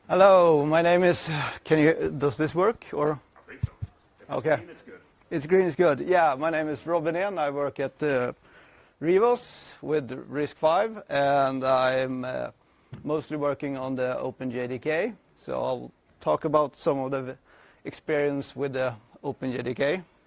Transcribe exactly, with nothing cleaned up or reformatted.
Hello, my name is. Can you? Does this work or? I think so. If Okay. It's green, it's good. It's green is good. Yeah, my name is Robin Ehn. I work at uh, Rivos with Risk five, and I'm uh, mostly working on the OpenJDK. So I'll talk about some of the experience with the OpenJDK.